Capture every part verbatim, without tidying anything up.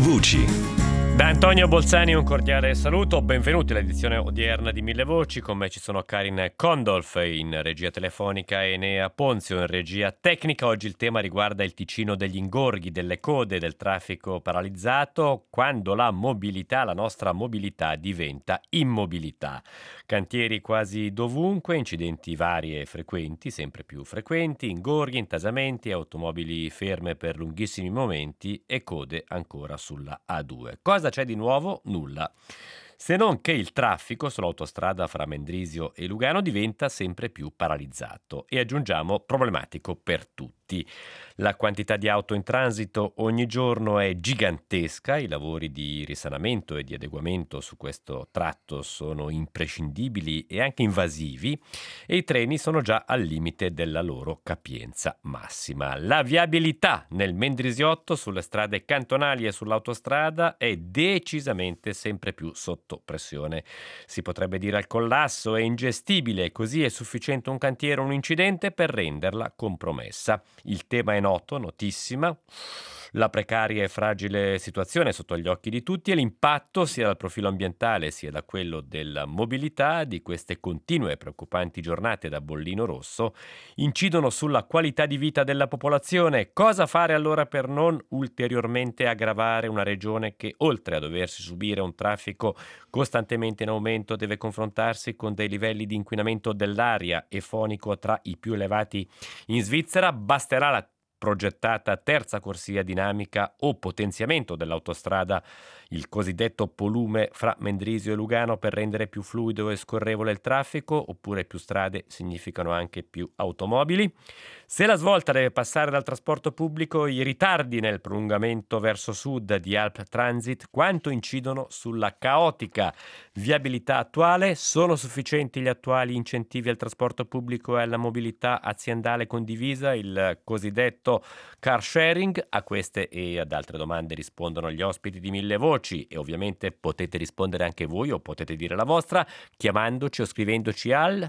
Voci. Da Antonio Bolzani un cordiale saluto, benvenuti all'edizione odierna di Mille Voci. Con me ci sono Karin Condolf in regia telefonica e Enea Ponzio in regia tecnica. Oggi il tema riguarda il Ticino degli ingorghi, delle code, del traffico paralizzato, quando la mobilità, la nostra mobilità diventa immobilità. Cantieri quasi dovunque, incidenti vari e frequenti, sempre più frequenti, ingorghi, intasamenti, automobili ferme per lunghissimi momenti e code ancora sulla A due. Cosa c'è di nuovo? Nulla. Se non che il traffico sull'autostrada fra Mendrisio e Lugano diventa sempre più paralizzato e aggiungiamo problematico per tutti. La quantità di auto in transito ogni giorno è gigantesca, i lavori di risanamento e di adeguamento su questo tratto sono imprescindibili e anche invasivi e i treni sono già al limite della loro capienza massima. La viabilità nel Mendrisiotto, sulle strade cantonali e sull'autostrada è decisamente sempre più sotto pressione. Si potrebbe dire al collasso, è ingestibile, così è sufficiente un cantiere o un incidente per renderla compromessa. Il tema è noto, notissima, la precaria e fragile situazione sotto gli occhi di tutti e l'impatto sia dal profilo ambientale sia da quello della mobilità di queste continue e preoccupanti giornate da bollino rosso incidono sulla qualità di vita della popolazione. Cosa fare allora per non ulteriormente aggravare una regione che, oltre a doversi subire un traffico costantemente in aumento, deve confrontarsi con dei livelli di inquinamento dell'aria e fonico tra i più elevati in Svizzera? Basterà la progettata terza corsia dinamica o potenziamento dell'autostrada, il cosiddetto polume fra Mendrisio e Lugano, per rendere più fluido e scorrevole il traffico, oppure più strade significano anche più automobili? Se la svolta deve passare dal trasporto pubblico, i ritardi nel prolungamento verso sud di Alp Transit quanto incidono sulla caotica viabilità attuale? Sono sufficienti gli attuali incentivi al trasporto pubblico e alla mobilità aziendale condivisa, il cosiddetto car sharing? A queste e ad altre domande rispondono gli ospiti di Mille Voci e ovviamente potete rispondere anche voi o potete dire la vostra chiamandoci o scrivendoci al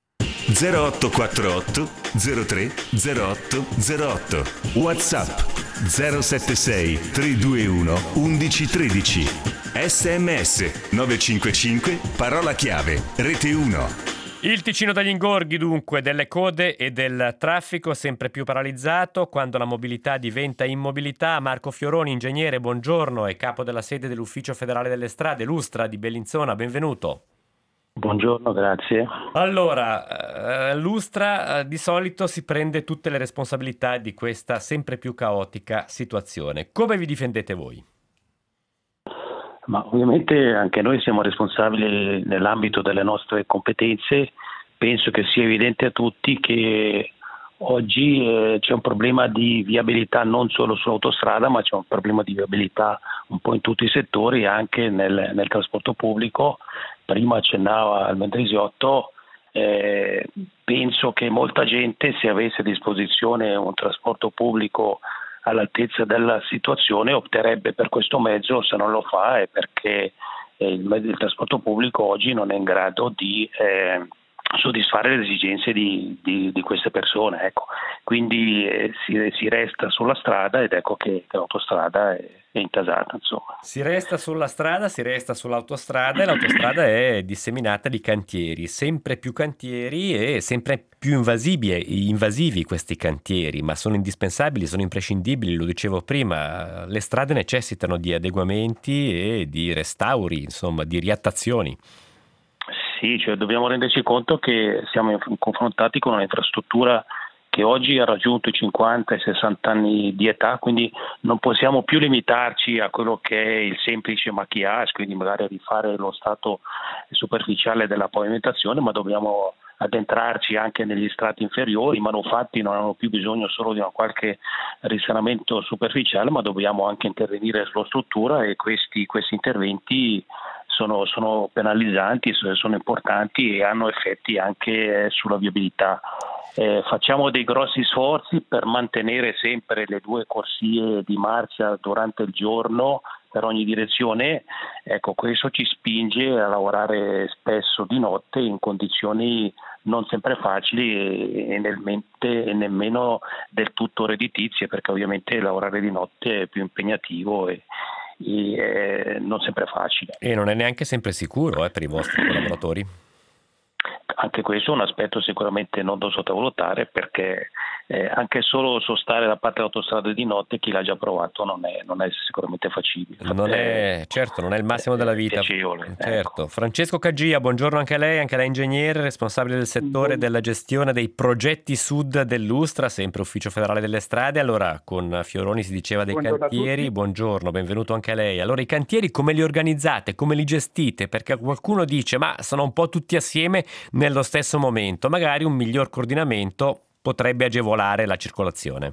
zero otto quattro otto zero tre zero otto zero otto, WhatsApp zero sette sei tre due uno uno uno uno tre, sms nove cinque cinque, parola chiave Rete uno. Il Ticino degli ingorghi, dunque, delle code e del traffico sempre più paralizzato, quando la mobilità diventa immobilità. Marco Fioroni, ingegnere, buongiorno, e capo della sede dell'Ufficio Federale delle Strade, Lustra di Bellinzona, benvenuto. Buongiorno, grazie. Allora, eh, Lustra eh, di solito si prende tutte le responsabilità di questa sempre più caotica situazione. Come vi difendete voi? Ma ovviamente anche noi siamo responsabili nell'ambito delle nostre competenze. Penso che sia evidente a tutti che oggi eh, c'è un problema di viabilità non solo sull'autostrada, ma c'è un problema di viabilità un po' in tutti i settori, anche nel, nel trasporto pubblico. Prima accennava al Mendrisiotto, eh, penso che molta gente, se avesse a disposizione un trasporto pubblico all'altezza della situazione, opterebbe per questo mezzo. Se non lo fa è perché eh, il, il trasporto pubblico oggi non è in grado di eh, soddisfare le esigenze di, di, di queste persone, ecco. Quindi eh, si, si resta sulla strada ed ecco che, che l'autostrada è, è intasata, insomma. Si resta sulla strada, si resta sull'autostrada e l'autostrada è disseminata di cantieri, sempre più cantieri e sempre più invasivi, invasivi questi cantieri, ma sono indispensabili, sono imprescindibili, lo dicevo prima, le strade necessitano di adeguamenti e di restauri, insomma, di riattazioni. Sì, cioè dobbiamo renderci conto che siamo confrontati con un'infrastruttura che oggi ha raggiunto i cinquanta e sessanta anni di età, quindi non possiamo più limitarci a quello che è il semplice maquillage, quindi magari a rifare lo stato superficiale della pavimentazione, ma dobbiamo addentrarci anche negli strati inferiori. I manufatti non hanno più bisogno solo di un qualche risanamento superficiale, ma dobbiamo anche intervenire sulla struttura e questi, questi interventi sono, sono penalizzanti, sono importanti e hanno effetti anche sulla viabilità. Eh, facciamo dei grossi sforzi per mantenere sempre le due corsie di marcia durante il giorno per ogni direzione. Ecco, questo ci spinge a lavorare spesso di notte in condizioni non sempre facili e, nel mente, e nemmeno del tutto redditizie, perché ovviamente lavorare di notte è più impegnativo e, eh, non sempre è facile. E non è neanche sempre sicuro eh, per i vostri collaboratori. Anche questo è un aspetto sicuramente non da sottovalutare, perché eh, anche solo sostare da parte dell'autostrada di notte, chi l'ha già provato non è, non è sicuramente facile. Non è, certo, non è il massimo della vita. Piacevole, Certo. ecco. Francesco Caggia, buongiorno anche a lei, anche lei ingegnere, responsabile del settore della gestione dei progetti sud dell'Ustra, sempre Ufficio Federale delle Strade. Allora, con Fioroni si diceva dei Buongiorno cantieri, buongiorno, benvenuto anche a lei. Allora, i cantieri come li organizzate, come li gestite? Perché qualcuno dice, ma sono un po' tutti assieme nello stesso momento, magari un miglior coordinamento potrebbe agevolare la circolazione.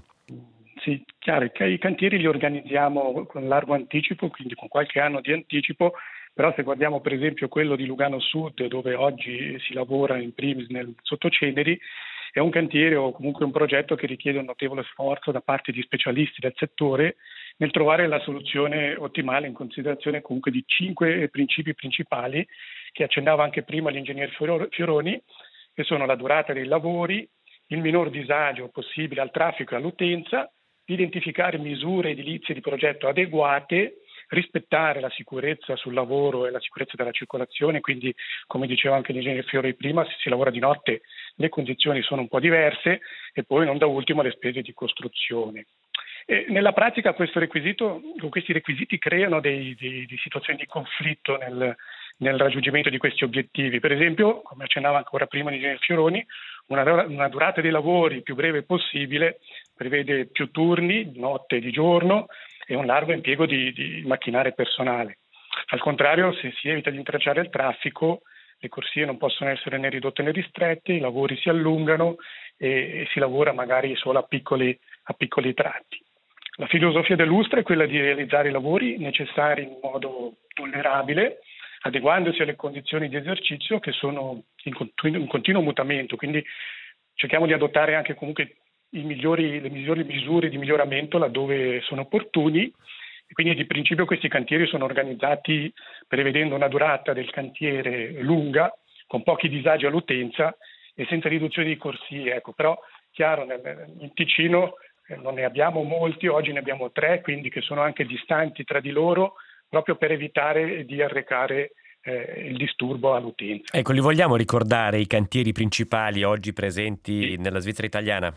Sì, chiaro, i cantieri li organizziamo con largo anticipo, quindi con qualche anno di anticipo, però se guardiamo per esempio quello di Lugano Sud, dove oggi si lavora in primis nel Sottoceneri, è un cantiere o comunque un progetto che richiede un notevole sforzo da parte di specialisti del settore nel trovare la soluzione ottimale in considerazione comunque di cinque principi principali che accennava anche prima l'ingegner Fioroni, che sono la durata dei lavori, il minor disagio possibile al traffico e all'utenza, identificare misure edilizie di progetto adeguate, rispettare la sicurezza sul lavoro e la sicurezza della circolazione, quindi come diceva anche l'ingegnere Fioroni prima, se si lavora di notte le condizioni sono un po' diverse, e poi non da ultimo le spese di costruzione. E nella pratica questo requisito, questi requisiti creano dei, dei, dei situazioni di conflitto nel, nel raggiungimento di questi obiettivi. Per esempio, come accennava ancora prima l'ingegnere Fioroni, una, una durata dei lavori più breve possibile prevede più turni, di notte e di giorno, e un largo impiego di, di macchinari personale. Al contrario, se si evita di intralciare il traffico, le corsie non possono essere né ridotte né ristrette, i lavori si allungano e, e si lavora magari solo a piccoli, a piccoli tratti. La filosofia dell'Ustra è quella di realizzare i lavori necessari in modo tollerabile, adeguandosi alle condizioni di esercizio che sono in continuo, in continuo mutamento, quindi cerchiamo di adottare anche comunque i migliori, le migliori misure di miglioramento laddove sono opportuni, e quindi di principio questi cantieri sono organizzati prevedendo una durata del cantiere lunga, con pochi disagi all'utenza e senza riduzione di corsie. Ecco, però chiaro, nel, in Ticino eh, non ne abbiamo molti, oggi ne abbiamo tre, quindi che sono anche distanti tra di loro, proprio per evitare di arrecare eh, il disturbo all'utenza. Ecco, li vogliamo ricordare i cantieri principali oggi presenti sì. nella Svizzera italiana?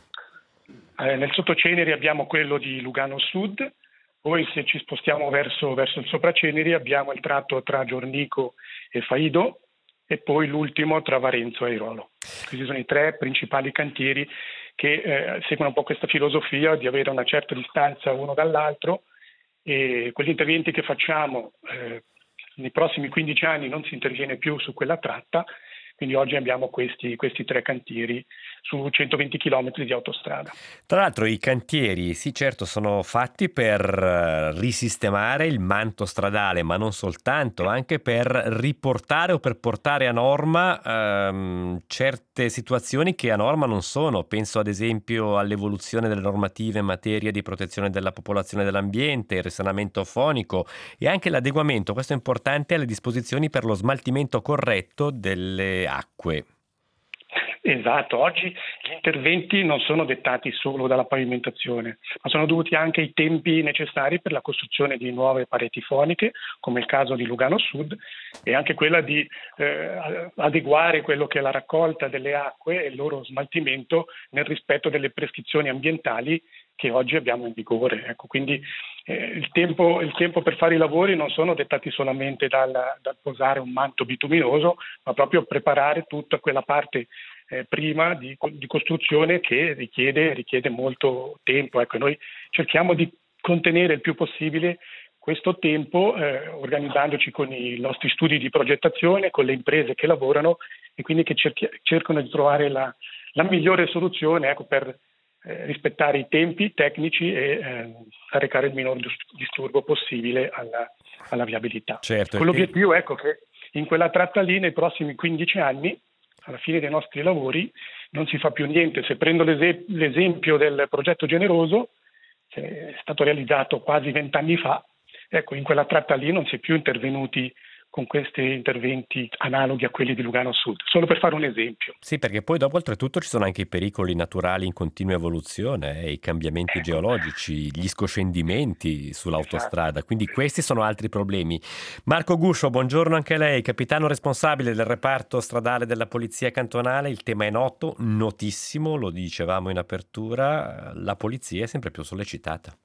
Eh, nel Sottoceneri abbiamo quello di Lugano Sud, poi se ci spostiamo verso, verso il Sopraceneri abbiamo il tratto tra Giornico e Faido, e poi l'ultimo tra Varenzo e Airolo. Questi sono i tre principali cantieri che eh, seguono un po' questa filosofia di avere una certa distanza uno dall'altro, e quegli interventi che facciamo eh, nei prossimi quindici anni non si interviene più su quella tratta, quindi oggi abbiamo questi, questi tre cantieri su centoventi chilometri di autostrada. Tra l'altro i cantieri, sì certo, sono fatti per risistemare il manto stradale, ma non soltanto, anche per riportare o per portare a norma ehm, certe situazioni che a norma non sono. Penso ad esempio all'evoluzione delle normative in materia di protezione della popolazione e dell'ambiente, il risanamento fonico e anche l'adeguamento, questo è importante, alle disposizioni per lo smaltimento corretto delle acque. Esatto, oggi gli interventi non sono dettati solo dalla pavimentazione, ma sono dovuti anche ai tempi necessari per la costruzione di nuove pareti foniche, come il caso di Lugano Sud, e anche quella di eh, adeguare quello che è la raccolta delle acque e il loro smaltimento nel rispetto delle prescrizioni ambientali che oggi abbiamo in vigore. Ecco, quindi eh, il, tempo, il tempo per fare i lavori non sono dettati solamente dal, dal posare un manto bituminoso, ma proprio preparare tutta quella parte Eh, prima di, di costruzione che richiede, richiede molto tempo. Ecco, noi cerchiamo di contenere il più possibile questo tempo eh, organizzandoci con i nostri studi di progettazione, con le imprese che lavorano e quindi che cerchi, cercano di trovare la, la migliore soluzione ecco, per eh, rispettare i tempi tecnici e eh, arrecare il minor disturbo possibile alla, alla viabilità. Certo, con l'obiettivo ecco, che in quella tratta lì nei prossimi quindici anni, alla fine dei nostri lavori, non si fa più niente. Se prendo l'esem- l'esempio del progetto Generoso, che è stato realizzato quasi vent'anni fa, ecco, in quella tratta lì non si è più intervenuti con questi interventi analoghi a quelli di Lugano Sud, solo per fare un esempio. Sì, perché poi dopo oltretutto ci sono anche i pericoli naturali in continua evoluzione, eh, i cambiamenti Ecco. geologici, gli scoscendimenti sull'autostrada, Esatto. quindi questi sono altri problemi. Marco Guscio, buongiorno anche a lei, capitano responsabile del reparto stradale della Polizia Cantonale. Il tema è noto, notissimo, lo dicevamo in apertura, la polizia è sempre più sollecitata.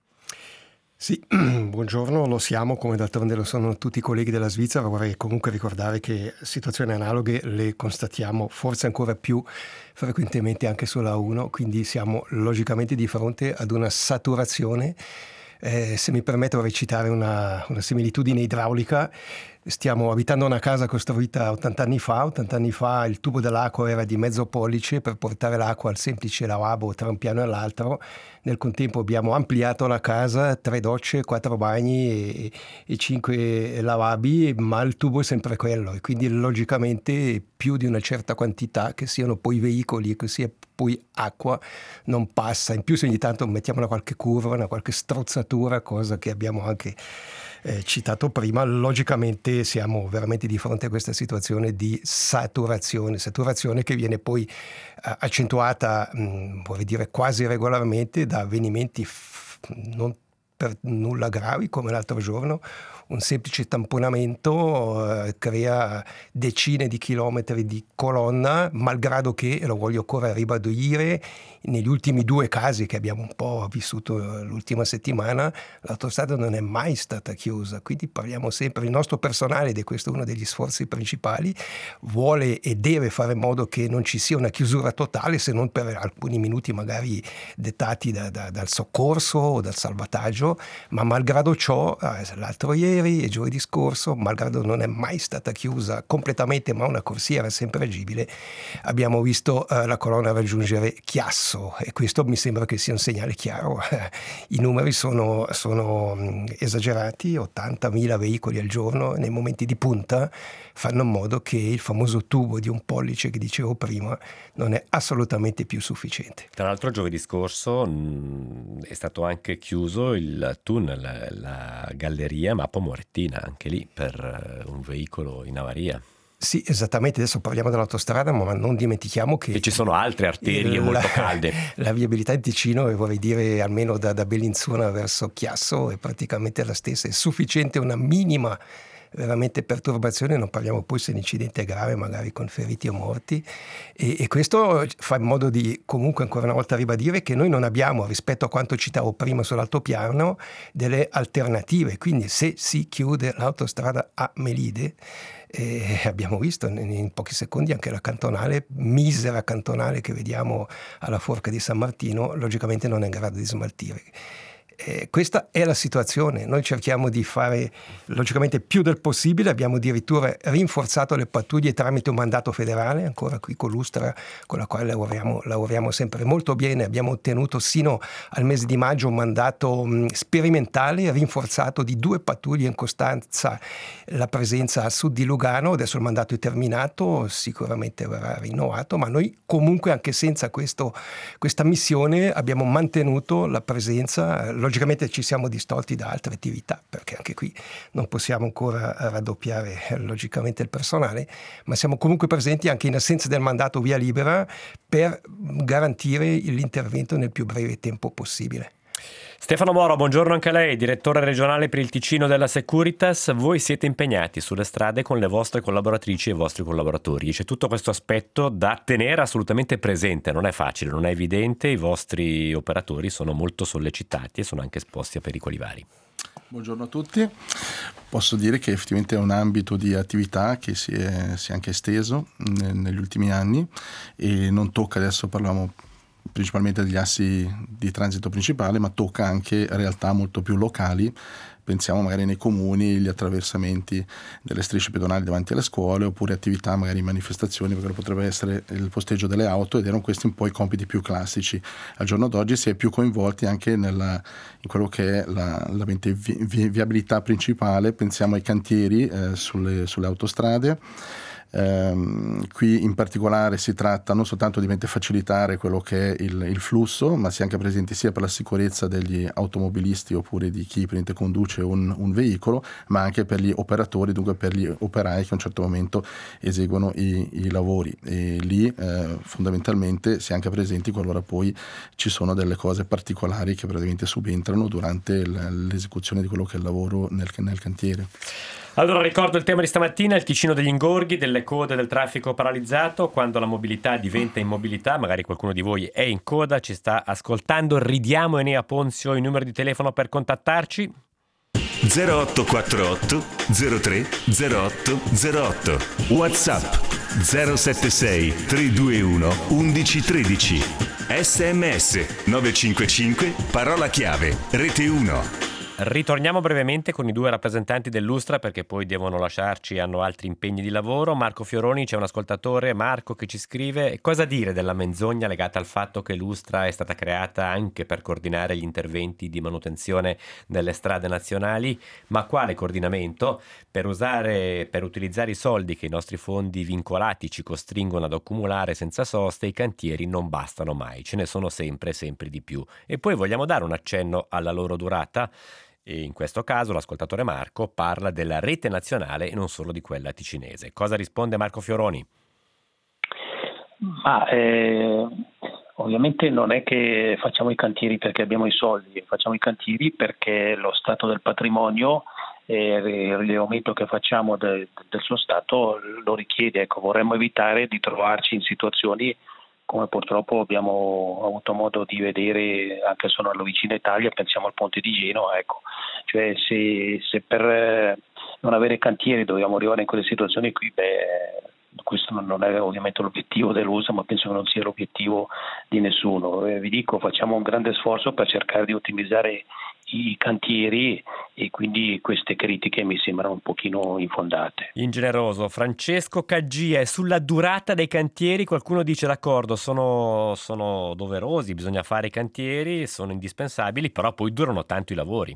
Sì, buongiorno, lo siamo, come d'altronde lo sono tutti i colleghi della Svizzera. Vorrei comunque ricordare che situazioni analoghe le constatiamo forse ancora più frequentemente anche sulla A uno, quindi siamo logicamente di fronte ad una saturazione. Eh, se mi permette vorrei citare una, una similitudine idraulica. Stiamo abitando una casa costruita ottanta anni fa. ottanta anni fa il tubo dell'acqua era di mezzo pollice per portare l'acqua al semplice lavabo tra un piano e l'altro. Nel contempo abbiamo ampliato la casa, tre docce, quattro bagni e, e cinque lavabi, ma il tubo è sempre quello e quindi logicamente più di una certa quantità, che siano poi veicoli e che sia poi acqua, non passa. In più se ogni tanto mettiamo una qualche curva, una qualche strozzatura, cosa che abbiamo anche eh, citato prima, logicamente siamo veramente di fronte a questa situazione di saturazione, saturazione che viene poi eh, accentuata, mh, vorrei dire quasi regolarmente, da avvenimenti f- non per nulla gravi come l'altro giorno. Un semplice tamponamento eh, crea decine di chilometri di colonna, malgrado che, e lo voglio ancora ribadire, negli ultimi due casi che abbiamo un po' vissuto l'ultima settimana, l'autostrada non è mai stata chiusa, quindi parliamo sempre, il nostro personale, ed è questo uno degli sforzi principali, vuole e deve fare in modo che non ci sia una chiusura totale, se non per alcuni minuti magari dettati da, da, dal soccorso o dal salvataggio, ma malgrado ciò, eh, l'altro ieri e giovedì scorso, malgrado non è mai stata chiusa completamente, ma una corsia sempre agibile, abbiamo visto eh, la colonna raggiungere Chiasso, e questo mi sembra che sia un segnale chiaro. I numeri sono, sono mh, esagerati, ottantamila veicoli al giorno nei momenti di punta fanno in modo che il famoso tubo di un pollice che dicevo prima non è assolutamente più sufficiente. Tra l'altro giovedì scorso mh, è stato anche chiuso il tunnel, la galleria Mappo Morettina, anche lì per uh, un veicolo in avaria. Sì, esattamente, adesso parliamo dell'autostrada, ma non dimentichiamo che... E ci sono altre arterie la, molto calde. La viabilità in Ticino, e vorrei dire almeno da, da Bellinzona verso Chiasso, è praticamente la stessa, è sufficiente una minima veramente perturbazione, non parliamo poi se l'incidente è grave, magari con feriti o morti, e, e questo fa in modo di comunque ancora una volta ribadire che noi non abbiamo, rispetto a quanto citavo prima sull'altopiano, delle alternative. Quindi se si chiude l'autostrada a Melide, eh, abbiamo visto in, in pochi secondi anche la cantonale, misera cantonale che vediamo alla forca di San Martino, logicamente non è in grado di smaltire. Eh, questa è la situazione. Noi cerchiamo di fare logicamente più del possibile, abbiamo addirittura rinforzato le pattuglie tramite un mandato federale, ancora qui con l'Ustra, con la quale lavoriamo, lavoriamo sempre molto bene. Abbiamo ottenuto sino al mese di maggio un mandato mh, sperimentale rinforzato di due pattuglie in costanza, la presenza a sud di Lugano. Adesso il mandato è terminato, sicuramente verrà rinnovato, ma noi comunque anche senza questo, questa missione abbiamo mantenuto la presenza. Logicamente ci siamo distolti da altre attività, perché anche qui non possiamo ancora raddoppiare logicamente il personale, ma siamo comunque presenti anche in assenza del mandato via libera per garantire l'intervento nel più breve tempo possibile. Stefano Moro, buongiorno anche a lei, direttore regionale per il Ticino della Securitas. Voi siete impegnati sulle strade con le vostre collaboratrici e i vostri collaboratori. C'è tutto questo aspetto da tenere assolutamente presente, non è facile, non è evidente, i vostri operatori sono molto sollecitati e sono anche esposti a pericoli vari. Buongiorno a tutti. Posso dire che effettivamente è un ambito di attività che si è, si è anche esteso ne, negli ultimi anni e non tocca, adesso parliamo principalmente degli assi di transito principale, ma tocca anche realtà molto più locali. Pensiamo magari nei comuni, gli attraversamenti delle strisce pedonali davanti alle scuole, oppure attività magari manifestazioni, perché potrebbe essere il posteggio delle auto, ed erano questi un po' i compiti più classici. Al giorno d'oggi si è più coinvolti anche nella, in quello che è la, la vi, vi, viabilità principale. Pensiamo ai cantieri eh, sulle, sulle autostrade, Ehm, qui in particolare si tratta non soltanto di facilitare quello che è il, il flusso, ma si è anche presenti sia per la sicurezza degli automobilisti oppure di chi conduce un, un veicolo, ma anche per gli operatori, dunque per gli operai che a un certo momento eseguono i, i lavori, e lì eh, fondamentalmente si è anche presenti qualora poi ci sono delle cose particolari che praticamente subentrano durante l'esecuzione di quello che è il lavoro nel, nel cantiere. Allora ricordo il tema di stamattina, il Ticino degli ingorghi, delle code, del traffico paralizzato, quando la mobilità diventa immobilità. Magari qualcuno di voi è in coda, ci sta ascoltando. Ridiamo Enea Ponzio il numero di telefono per contattarci: zero otto quattro otto zero tre zero otto zero otto, WhatsApp zero sette sei tre due uno uno uno uno tre, sms nove cinque cinque, parola chiave Rete uno. Ritorniamo brevemente con i due rappresentanti dell'Ustra, perché poi devono lasciarci, hanno altri impegni di lavoro. Marco Fioroni, c'è un ascoltatore, Marco, che ci scrive: cosa dire della menzogna legata al fatto che l'Ustra è stata creata anche per coordinare gli interventi di manutenzione delle strade nazionali? Ma quale coordinamento? Per usare, per utilizzare i soldi che i nostri fondi vincolati ci costringono ad accumulare senza sosta, i cantieri non bastano mai, ce ne sono sempre, sempre di più. E poi vogliamo dare un accenno alla loro durata? E in questo caso l'ascoltatore Marco parla della rete nazionale e non solo di quella ticinese. Cosa risponde Marco Fioroni? Ma eh, ovviamente non è che facciamo i cantieri perché abbiamo i soldi, facciamo i cantieri perché lo stato del patrimonio e il rilevamento che facciamo de, del suo stato lo richiede. Ecco, vorremmo evitare di trovarci in situazioni come purtroppo abbiamo avuto modo di vedere anche solo alla vicina Italia, pensiamo al ponte di Genova, ecco. Cioè se, se per non avere cantieri dobbiamo arrivare in quelle situazioni qui, beh, questo non è ovviamente l'obiettivo dell'U S A, ma penso che non sia l'obiettivo di nessuno. Eh, vi dico, facciamo un grande sforzo per cercare di ottimizzare i cantieri e quindi queste critiche mi sembrano un pochino infondate. Ingeneroso. Francesco Caggia, e sulla durata dei cantieri qualcuno dice d'accordo, sono, sono doverosi, bisogna fare i cantieri, sono indispensabili, però poi durano tanto i lavori.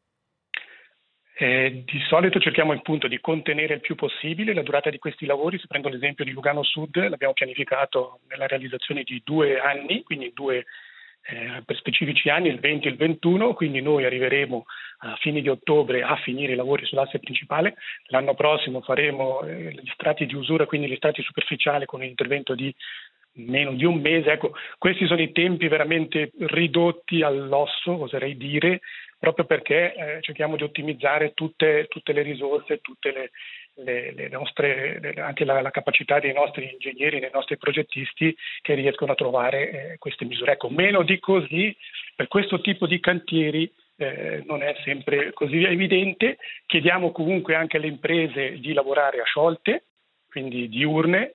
Eh, di solito cerchiamo appunto di contenere il più possibile la durata di questi lavori. Se prendo l'esempio di Lugano Sud, l'abbiamo pianificato nella realizzazione di due anni, quindi due eh, per specifici anni, il venti e il ventuno, quindi noi arriveremo a fine di ottobre a finire i lavori sull'asse principale. L'anno prossimo faremo eh, gli strati di usura, quindi gli strati superficiali, con un intervento di meno di un mese. Ecco, questi sono i tempi veramente ridotti all'osso, oserei dire, proprio perché eh, cerchiamo di ottimizzare tutte, tutte le risorse, tutte le, le, le nostre, le, anche la, la capacità dei nostri ingegneri, dei nostri progettisti che riescono a trovare eh, queste misure. Ecco, meno di così, per questo tipo di cantieri eh, non è sempre così evidente. Chiediamo comunque anche alle imprese di lavorare a sciolte, quindi diurne,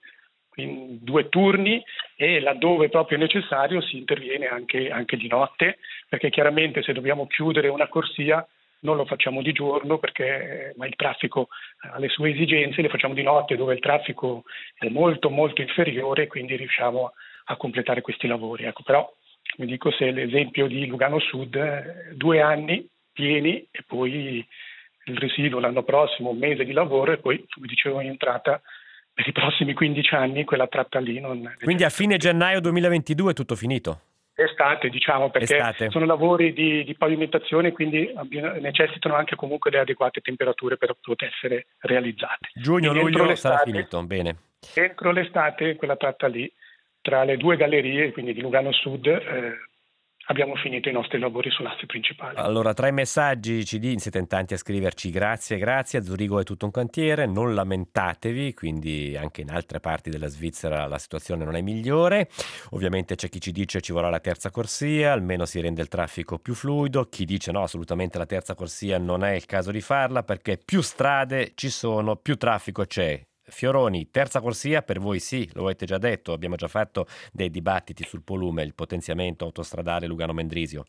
in due turni, e laddove proprio è necessario si interviene anche, anche di notte, perché chiaramente se dobbiamo chiudere una corsia non lo facciamo di giorno, perché ma il traffico ha le sue esigenze, le facciamo di notte dove il traffico è molto molto inferiore, quindi riusciamo a, a completare questi lavori. Ecco, però mi dico, se l'esempio di Lugano Sud, eh, due anni pieni e poi il residuo l'anno prossimo, un mese di lavoro, e poi, come dicevo in entrata, per i prossimi quindici anni quella tratta lì non... Quindi a fine gennaio duemilaventidue è tutto finito? Estate, diciamo, perché Estate. Sono lavori di, di pavimentazione, quindi necessitano anche comunque le adeguate temperature per poter essere realizzate. Giugno-luglio sarà finito, bene. Entro l'estate, quella tratta lì, tra le due gallerie, quindi di Lugano Sud, eh, abbiamo finito i nostri lavori sull'asse principale. Allora, tra i messaggi ci di, siete in tanti a scriverci: grazie, grazie, a Zurigo è tutto un cantiere, non lamentatevi, quindi anche in altre parti della Svizzera la situazione non è migliore. Ovviamente c'è chi ci dice ci vorrà la terza corsia, almeno si rende il traffico più fluido, chi dice no, assolutamente la terza corsia non è il caso di farla, perché più strade ci sono, più traffico c'è. Fioroni, terza corsia per voi sì, lo avete già detto, abbiamo già fatto dei dibattiti sul Polume, il potenziamento autostradale Lugano-Mendrisio.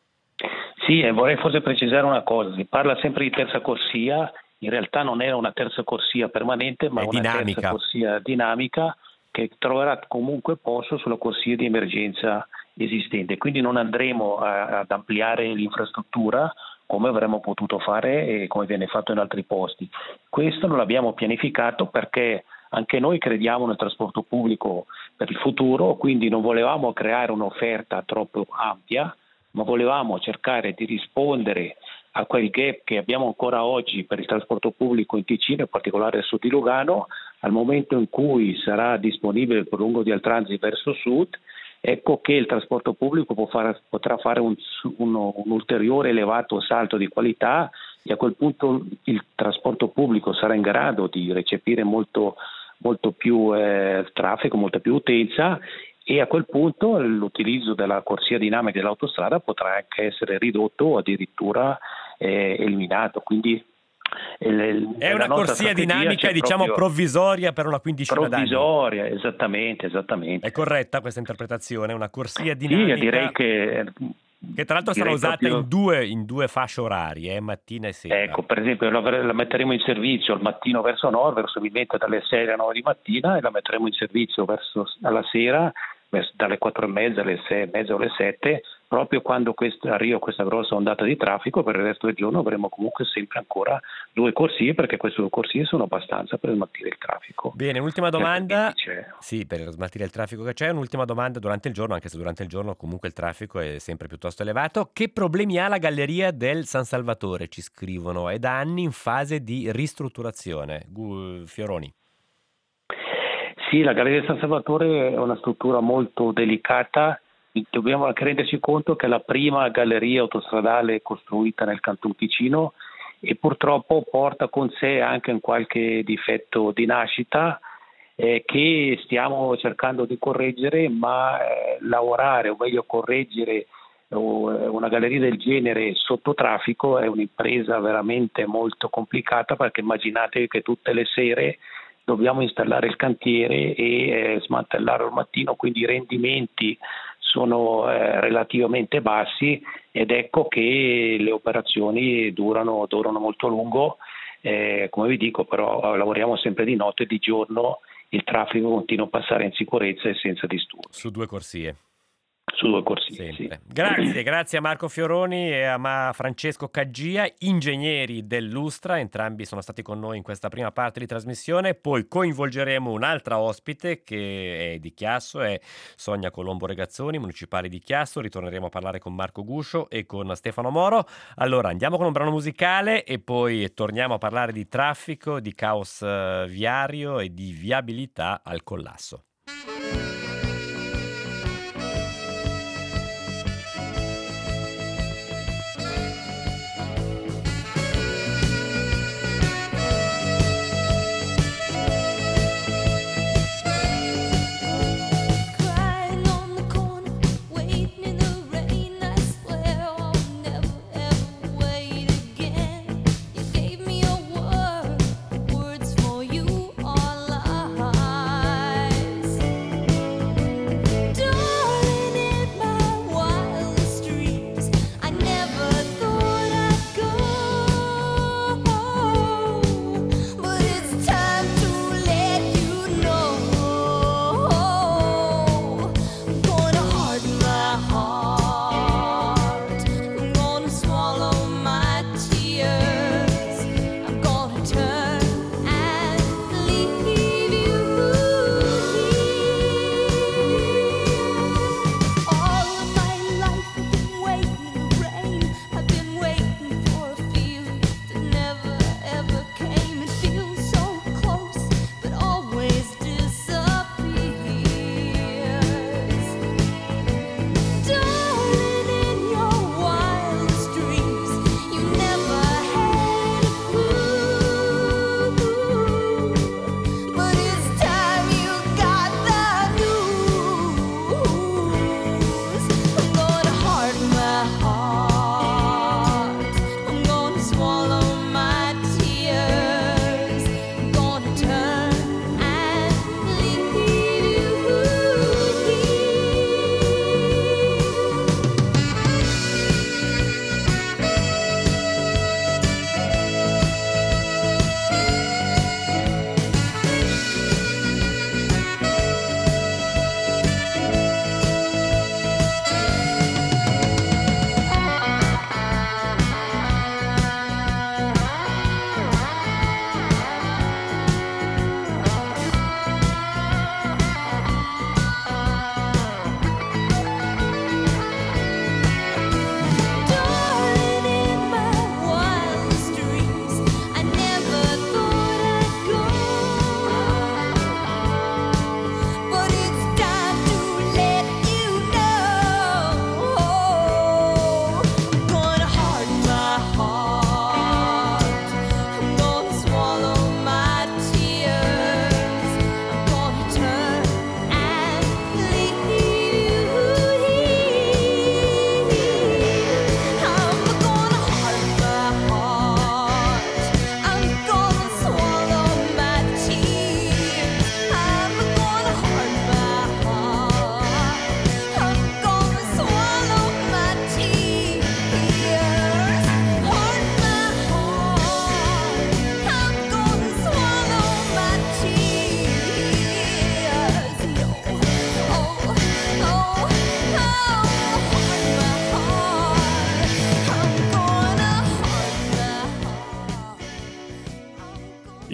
Sì, e vorrei forse precisare una cosa: si parla sempre di terza corsia, in realtà non era una terza corsia permanente, ma È una dinamica. terza corsia dinamica che troverà comunque posto sulla corsia di emergenza esistente, quindi non andremo a, ad ampliare l'infrastruttura come avremmo potuto fare e come viene fatto in altri posti. Questo non l'abbiamo pianificato perché anche noi crediamo nel trasporto pubblico per il futuro, quindi non volevamo creare un'offerta troppo ampia, ma volevamo cercare di rispondere a quel gap che abbiamo ancora oggi per il trasporto pubblico in Ticino, in particolare al sud di Lugano. Al momento in cui sarà disponibile il prolungo di Altransi verso sud, ecco che il trasporto pubblico può fare, potrà fare un, uno, un ulteriore elevato salto di qualità, e a quel punto il trasporto pubblico sarà in grado di recepire molto, molto più eh, traffico, molta più utenza, e a quel punto l'utilizzo della corsia dinamica dell'autostrada potrà anche essere ridotto o addirittura eh, eliminato. Quindi il, è una corsia dinamica, diciamo, provvisoria per una quindicina d'anni. Provvisoria, esattamente, esattamente. È corretta questa interpretazione? Una corsia dinamica? Sì, direi che... Che tra l'altro sarà usata proprio... in, due, in due fasce orarie, eh, mattina e sera. Ecco, per esempio la, la metteremo in servizio al mattino verso nord, verso Vimetta dalle sei alle nove di mattina, e la metteremo in servizio verso alla sera verso, dalle quattro e mezza alle sei e mezza o alle sette, proprio quando questa, arriva questa grossa ondata di traffico. Per il resto del giorno avremo comunque sempre ancora due corsie, perché queste due corsie sono abbastanza per smaltire il traffico. Bene, un'ultima domanda. Sì, per smaltire il traffico che c'è. Un'ultima domanda durante il giorno, anche se durante il giorno comunque il traffico è sempre piuttosto elevato. Che problemi ha la galleria del San Salvatore? Ci scrivono, è da anni in fase di ristrutturazione. Gu- Fioroni. Sì, la Galleria del San Salvatore è una struttura molto delicata. Dobbiamo anche renderci conto che è la prima galleria autostradale costruita nel Canton Ticino, e purtroppo porta con sé anche un qualche difetto di nascita eh, che stiamo cercando di correggere, ma eh, lavorare, o meglio correggere una galleria del genere sotto traffico è un'impresa veramente molto complicata, perché immaginate che tutte le sere dobbiamo installare il cantiere e eh, smantellare al mattino, quindi i rendimenti sono eh, relativamente bassi, ed ecco che le operazioni durano, durano molto a lungo. Eh, come vi dico, però lavoriamo sempre di notte e di giorno, il traffico continua a passare in sicurezza e senza disturbi. Su due corsie. Su due corsie, sì. Grazie, grazie a Marco Fioroni e a Francesco Caggia, ingegneri dell'Ustra. Entrambi sono stati con noi in questa prima parte di trasmissione. Poi coinvolgeremo un'altra ospite che è di Chiasso, è Sonia Colombo Regazzoni, municipale di Chiasso. Ritorneremo a parlare con Marco Guscio e con Stefano Moro. Allora andiamo con un brano musicale e poi torniamo a parlare di traffico, di caos viario e di viabilità al collasso. Words for you are lies.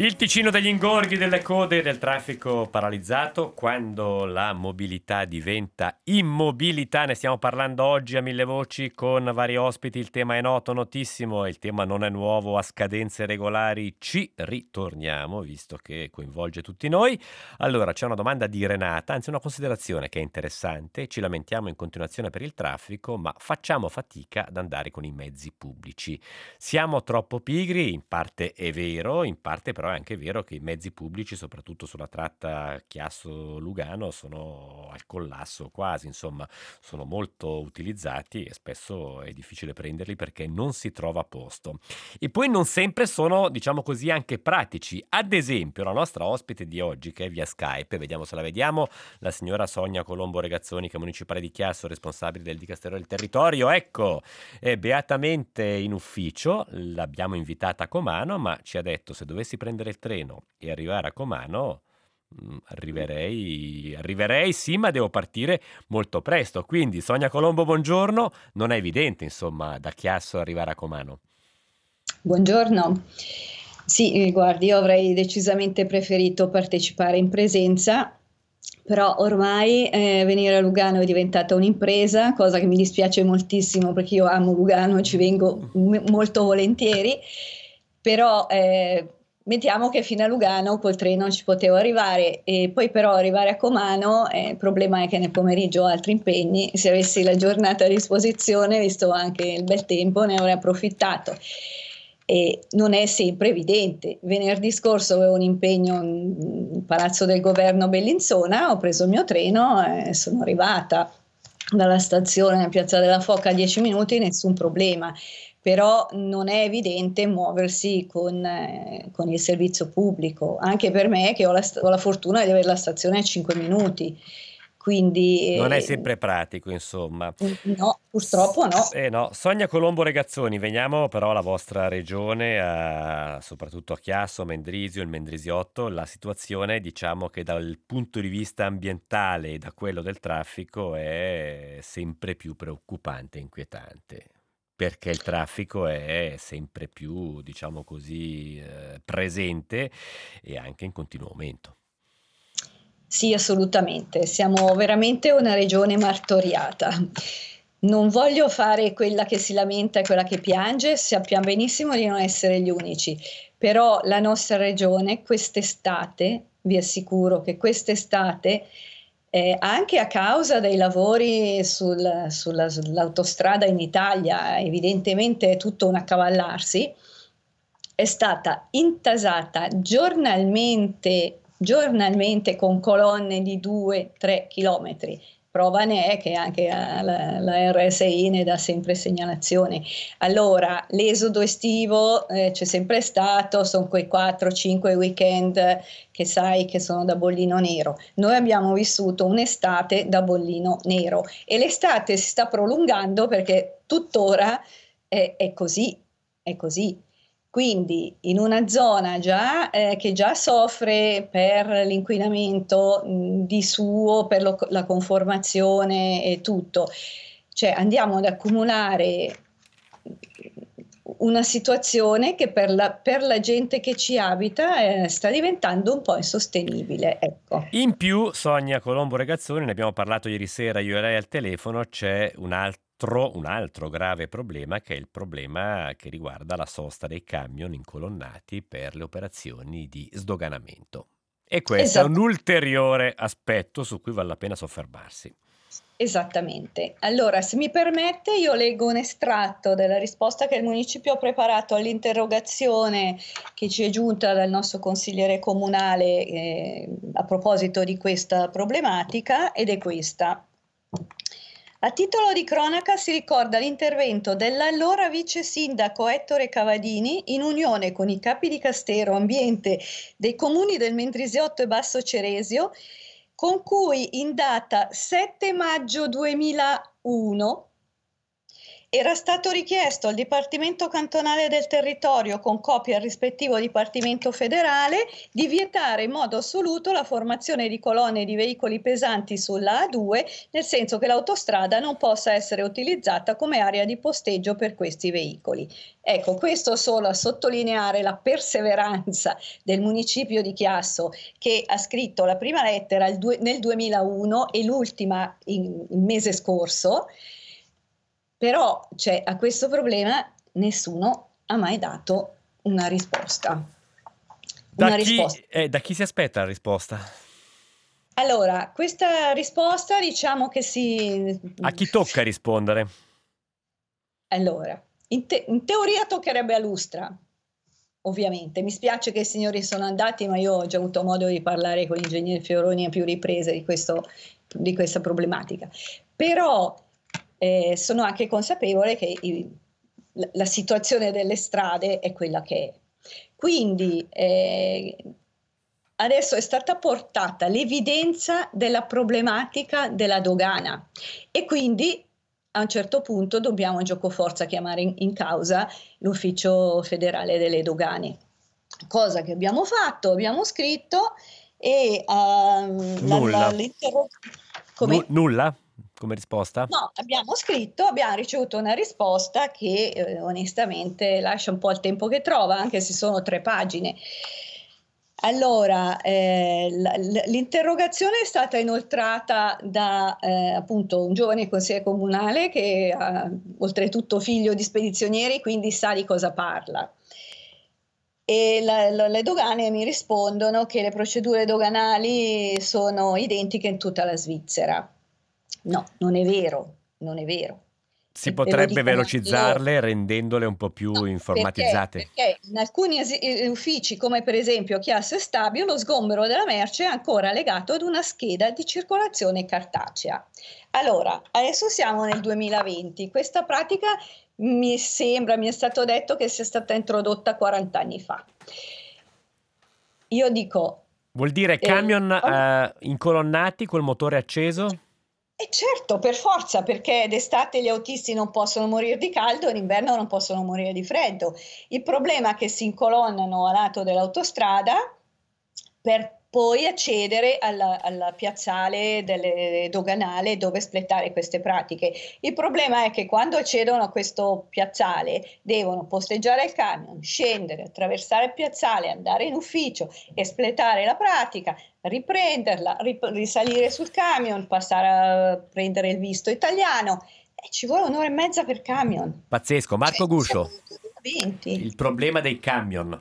Il Ticino degli ingorghi, delle code, del traffico paralizzato, quando la mobilità diventa immobilità. Ne stiamo parlando oggi a Mille Voci con vari ospiti. Il tema è noto, notissimo, e il tema non è nuovo. A scadenze regolari ci ritorniamo, visto che coinvolge tutti noi. Allora, c'è una domanda di Renata, anzi una considerazione che è interessante. Ci lamentiamo in continuazione per il traffico, ma facciamo fatica ad andare con i mezzi pubblici. Siamo troppo pigri, in parte è vero, in parte però è anche vero che i mezzi pubblici, soprattutto sulla tratta Chiasso-Lugano, sono al collasso quasi, insomma, sono molto utilizzati e spesso è difficile prenderli perché non si trova posto. E poi non sempre sono, diciamo così, anche pratici. Ad esempio, la nostra ospite di oggi, che è via Skype, vediamo se la vediamo, la signora Sonia Colombo Regazzoni, che è municipale di Chiasso, responsabile del Dicastero del Territorio. Ecco, è beatamente in ufficio, l'abbiamo invitata a Comano, ma ci ha detto: se dovessi prendere il treno e arrivare a Comano, mh, arriverei, arriverei sì, ma devo partire molto presto. Quindi, Sonia Colombo, buongiorno. Non è evidente, insomma, da Chiasso arrivare a Comano. Buongiorno. Sì, guardi, io avrei decisamente preferito partecipare in presenza, però ormai eh, venire a Lugano è diventata un'impresa, cosa che mi dispiace moltissimo perché io amo Lugano e ci vengo m- molto volentieri, però eh, mettiamo che fino a Lugano col treno ci potevo arrivare, e poi però arrivare a Comano, eh, il problema è che nel pomeriggio ho altri impegni. Se avessi la giornata a disposizione, visto anche il bel tempo, ne avrei approfittato. E non è sempre evidente. Venerdì scorso avevo un impegno in Palazzo del Governo Bellinzona, ho preso il mio treno e sono arrivata dalla stazione a Piazza della Foca a dieci minuti, nessun problema. Però non è evidente muoversi con, eh, con il servizio pubblico, anche per me che ho la, ho la fortuna di avere la stazione a cinque minuti. Quindi, non è eh, sempre pratico, insomma. No, purtroppo no. Eh no. Sonia Colombo Regazzoni, veniamo però alla vostra regione, a, soprattutto a Chiasso, Mendrisio, il Mendrisiotto. La situazione, diciamo che dal punto di vista ambientale e da quello del traffico, è sempre più preoccupante e inquietante, perché il traffico è sempre più, diciamo così, eh, presente e anche in continuo aumento. Sì, assolutamente. Siamo veramente una regione martoriata. Non voglio fare quella che si lamenta e quella che piange, sappiamo benissimo di non essere gli unici, però la nostra regione quest'estate, vi assicuro che quest'estate, eh, anche a causa dei lavori sul, sulla, sull'autostrada in Italia, evidentemente è tutto un accavallarsi, è stata intasata giornalmente giornalmente con colonne di due tre chilometri. Prova ne è che anche la, la R S I ne dà sempre segnalazione. Allora, l'esodo estivo eh, c'è sempre stato, sono quei quattro cinque weekend che sai che sono da bollino nero. Noi abbiamo vissuto un'estate da bollino nero e l'estate si sta prolungando perché tuttora è, è così, è così. Quindi in una zona già, eh, che già soffre per l'inquinamento mh, di suo, per lo, la conformazione e tutto, cioè andiamo ad accumulare una situazione che per la, per la gente che ci abita eh, sta diventando un po' insostenibile. Ecco. In più, Sonia Colombo Regazzoni, ne abbiamo parlato ieri sera io e lei al telefono, c'è un altro un altro grave problema, che è il problema che riguarda la sosta dei camion incolonnati per le operazioni di sdoganamento. E questo esatto. È un ulteriore aspetto su cui vale la pena soffermarsi. Esattamente. Allora, se mi permette, io leggo un estratto della risposta che il municipio ha preparato all'interrogazione che ci è giunta dal nostro consigliere comunale eh, a proposito di questa problematica, ed è questa. A titolo di cronaca si ricorda l'intervento dell'allora vice sindaco Ettore Cavadini in unione con i capi di Castero Ambiente dei comuni del Mendrisiotto e Basso Ceresio, con cui in data sette maggio duemilauno era stato richiesto al Dipartimento Cantonale del Territorio, con copia al rispettivo Dipartimento Federale, di vietare in modo assoluto la formazione di colonne di veicoli pesanti sulla A due, nel senso che l'autostrada non possa essere utilizzata come area di posteggio per questi veicoli. Ecco, questo solo a sottolineare la perseveranza del municipio di Chiasso, che ha scritto la prima lettera nel duemilauno e l'ultima in, il mese scorso. Però cioè, a questo problema nessuno ha mai dato una risposta. Da, una chi, risposta. Eh, da chi si aspetta la risposta? Allora, questa risposta diciamo che si... A chi tocca rispondere? Allora, in, te- in teoria toccherebbe a Lustra, ovviamente. Mi spiace che i signori sono andati, ma io ho già avuto modo di parlare con l'ingegnere Fioroni a più riprese di, questo, di questa problematica. Però... Eh, sono anche consapevole che i, la, la situazione delle strade è quella che è. Quindi eh, adesso è stata portata l'evidenza della problematica della dogana e quindi a un certo punto dobbiamo giocoforza chiamare in, in causa l'Ufficio Federale delle Dogane. Cosa che abbiamo fatto, abbiamo scritto e uh, nulla. La, la, come? N- nulla? Come risposta? No, abbiamo scritto, abbiamo ricevuto una risposta che eh, onestamente lascia un po' il tempo che trova, anche se sono tre pagine. Allora, eh, l- l'interrogazione è stata inoltrata da eh, appunto un giovane consigliere comunale che è oltretutto figlio di spedizionieri, quindi sa di cosa parla. E la, la, le dogane mi rispondono che le procedure doganali sono identiche in tutta la Svizzera. No, non è vero, non è vero. Si E potrebbe velocizzarle rendendole un po' più no, informatizzate. Perché, perché in alcuni es- uffici, come per esempio Chiasso e Stabio, lo sgombero della merce è ancora legato ad una scheda di circolazione cartacea. Allora, adesso siamo nel duemilaventi, questa pratica mi sembra, mi è stato detto che sia stata introdotta quaranta anni fa. Io dico... Vuol dire camion eh, eh, incolonnati col motore acceso? E certo, per forza, perché d'estate gli autisti non possono morire di caldo e d'inverno non possono morire di freddo. Il problema è che si incolonnano a lato dell'autostrada per poi accedere alla, alla piazzale delle, doganale dove espletare queste pratiche. Il problema è che quando accedono a questo piazzale devono posteggiare il camion, scendere, attraversare il piazzale, andare in ufficio, espletare la pratica, riprenderla, rip- risalire sul camion, passare a prendere il visto italiano e ci vuole un'ora e mezza per camion. Pazzesco. Marco Cioè, Guscio, venti. il problema dei camion.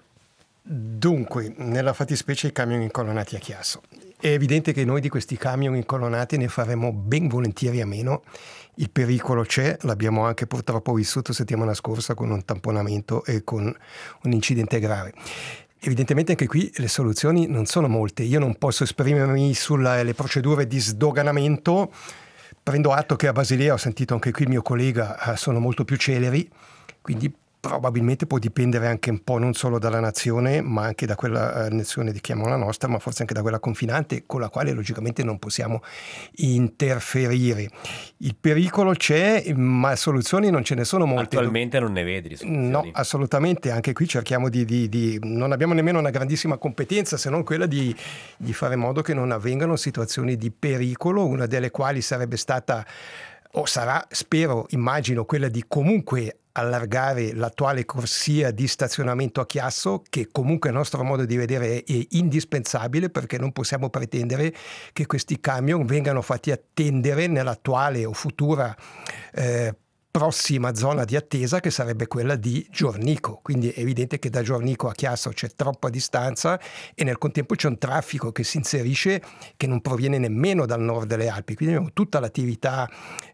Dunque, nella fattispecie i camion incolonnati a Chiasso. È evidente che noi di questi camion incolonnati ne faremo ben volentieri a meno. Il pericolo c'è, l'abbiamo anche purtroppo vissuto settimana scorsa con un tamponamento e con un incidente grave. Evidentemente anche qui le soluzioni non sono molte. Io non posso esprimermi sulle procedure di sdoganamento. Prendo atto che a Basilea, ho sentito anche qui il mio collega, sono molto più celeri, quindi probabilmente può dipendere anche un po' non solo dalla nazione, ma anche da quella nazione che chiamiamo la nostra, ma forse anche da quella confinante, con la quale logicamente non possiamo interferire. Il pericolo c'è, ma soluzioni non ce ne sono molte. Attualmente non ne vedi soluzioni. No, assolutamente. Anche qui cerchiamo di, di, di... non abbiamo nemmeno una grandissima competenza, se non quella di, di fare in modo che non avvengano situazioni di pericolo, una delle quali sarebbe stata, o sarà, spero, immagino, quella di comunque allargare l'attuale corsia di stazionamento a Chiasso, che comunque a nostro modo di vedere è indispensabile, perché non possiamo pretendere che questi camion vengano fatti attendere nell'attuale o futura eh, prossima zona di attesa, che sarebbe quella di Giornico. Quindi è evidente che da Giornico a Chiasso c'è troppa distanza e nel contempo c'è un traffico che si inserisce che non proviene nemmeno dal nord delle Alpi. Quindi abbiamo tutta l'attività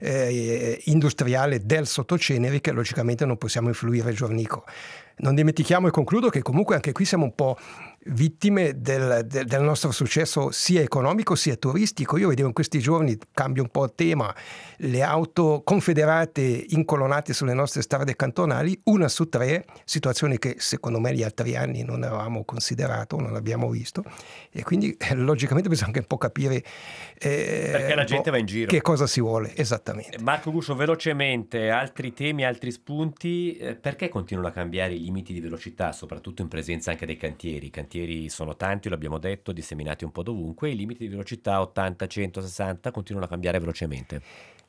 eh, industriale del Sottoceneri che logicamente non possiamo influire a Giornico. Non dimentichiamo, e concludo, che comunque anche qui siamo un po' vittime del, del, del nostro successo sia economico sia turistico. Io vedevo in questi giorni, cambio un po' il tema, le auto confederate incolonnate sulle nostre strade cantonali, una su tre, situazioni che secondo me gli altri anni non avevamo considerato, non abbiamo visto, e quindi eh, logicamente bisogna anche un po' capire eh, perché la gente va in giro, che cosa si vuole esattamente. Marco Guscio, velocemente, altri temi, altri spunti, eh, perché continuano a cambiare i limiti di velocità, soprattutto in presenza anche dei cantieri? I cantieri sono tanti, lo abbiamo detto, disseminati un po' dovunque, i limiti di velocità ottanta, cento, sessanta continuano a cambiare velocemente.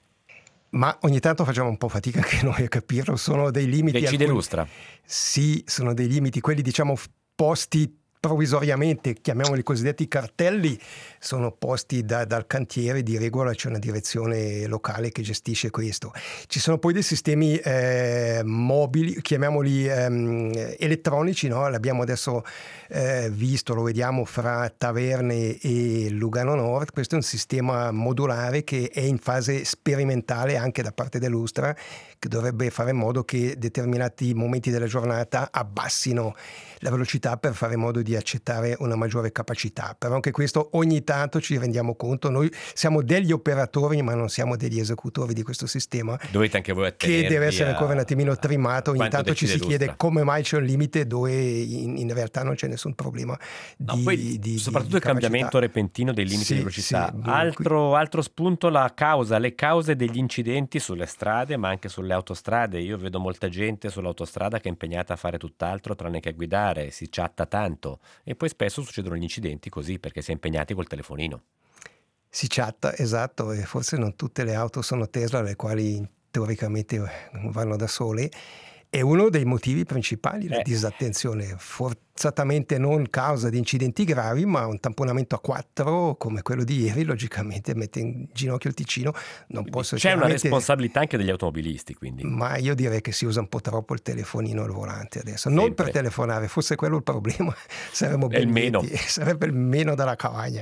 Ma ogni tanto facciamo un po' fatica anche noi a capirlo, sono dei limiti... Che ci delustra. Sì, sono dei limiti, quelli diciamo posti provvisoriamente, chiamiamoli cosiddetti cartelli, sono posti da, dal cantiere, di regola c'è una direzione locale che gestisce questo. Ci sono poi dei sistemi eh, mobili, chiamiamoli ehm, elettronici, no? L'abbiamo adesso eh, visto, lo vediamo fra Taverne e Lugano Nord. Questo è un sistema modulare che è in fase sperimentale anche da parte dell'Ustra, che dovrebbe fare in modo che determinati momenti della giornata abbassino la velocità per fare in modo di accettare una maggiore capacità. Però anche questo ogni tanto ci rendiamo conto, noi siamo degli operatori ma non siamo degli esecutori di questo sistema. Dovete anche voi che deve essere ancora un attimino trimato. Ogni tanto ci si chiede come mai c'è un limite dove in, in realtà non c'è nessun problema di, no, poi, di soprattutto di il cambiamento repentino dei limiti sì, di velocità. Sì, altro, altro spunto, la causa, le cause degli incidenti sulle strade ma anche sulle autostrade. Io vedo molta gente sull'autostrada che è impegnata a fare tutt'altro tranne che a guidare, si chatta tanto e poi spesso succedono gli incidenti così perché si è impegnati col telefonino. Si chatta, esatto, e forse non tutte le auto sono Tesla, le quali teoricamente vanno da sole. È uno dei motivi principali, la eh. disattenzione, forzatamente non causa di incidenti gravi, ma un tamponamento a quattro come quello di ieri logicamente mette in ginocchio il Ticino. Non Quindi posso c'è una responsabilità anche degli automobilisti, quindi. Ma io direi che si usa un po' troppo il telefonino al volante adesso, Sempre. non per telefonare, fosse quello il problema, saremmo ben lieti, sarebbe il meno della cavagna.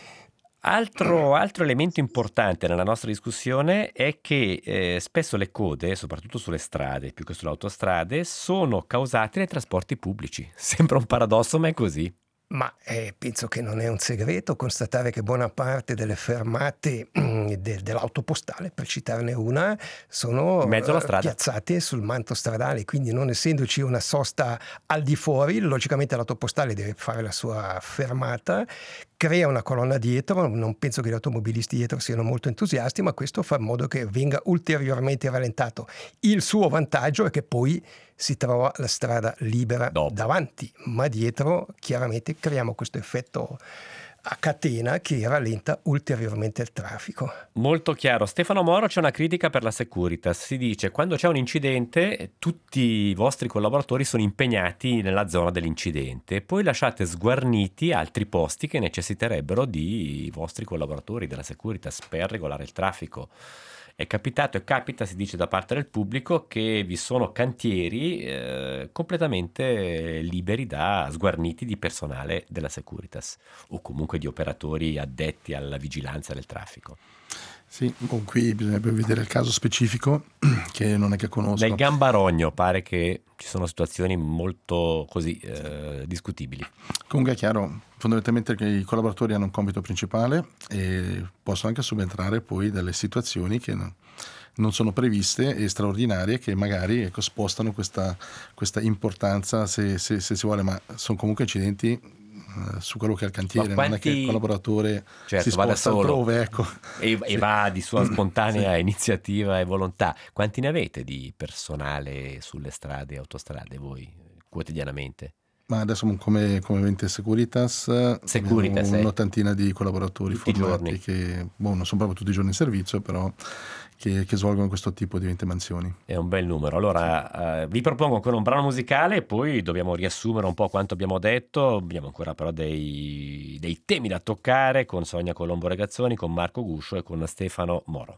Altro, altro elemento importante nella nostra discussione è che eh, spesso le code, soprattutto sulle strade, più che sulle autostrade, sono causate dai trasporti pubblici. Sembra un paradosso, ma è così. Ma eh, penso che non è un segreto constatare che buona parte delle fermate de, dell'autopostale, per citarne una, sono piazzate sul manto stradale, quindi non essendoci una sosta al di fuori, logicamente l'autopostale deve fare la sua fermata, crea una colonna dietro, non penso che gli automobilisti dietro siano molto entusiasti, ma questo fa in modo che venga ulteriormente rallentato. Il suo vantaggio è che poi si trova la strada libera Dopo. davanti, ma dietro chiaramente creiamo questo effetto a catena che rallenta ulteriormente il traffico. Molto chiaro. Stefano Moro, c'è una critica per la Securitas. Si dice: quando c'è un incidente tutti i vostri collaboratori sono impegnati nella zona dell'incidente, poi lasciate sguarniti altri posti che necessiterebbero di vostri collaboratori della Securitas per regolare il traffico. È capitato e capita, si dice da parte del pubblico, che vi sono cantieri eh, completamente liberi da sguarniti di personale della Securitas o comunque di operatori addetti alla vigilanza del traffico. Sì, qui bisognerebbe vedere il caso specifico che non è che conosco. Nel Gambarogno pare che ci sono situazioni molto così eh, discutibili. Comunque è chiaro, fondamentalmente che i collaboratori hanno un compito principale e possono anche subentrare poi delle situazioni che non, non sono previste e straordinarie che magari ecco, spostano questa, questa importanza se, se, se si vuole, ma sono comunque incidenti su quello che è il cantiere, quanti... non è che il collaboratore certo, si sposta altrove, ecco. e, sì. e va di sua spontanea sì. iniziativa e volontà. Quanti ne avete di personale sulle strade e autostrade voi quotidianamente? Ma adesso come, come Vente Securitas, Securitas abbiamo eh. un'ottantina di collaboratori tutti formati che boh, non sono proprio tutti i giorni in servizio, però che, che svolgono questo tipo di mansioni. È un bel numero. Allora uh, vi propongo ancora un brano musicale e poi dobbiamo riassumere un po' quanto abbiamo detto. Abbiamo ancora però dei, dei temi da toccare con Sonia Colombo Regazzoni, con Marco Guscio e con Stefano Moro.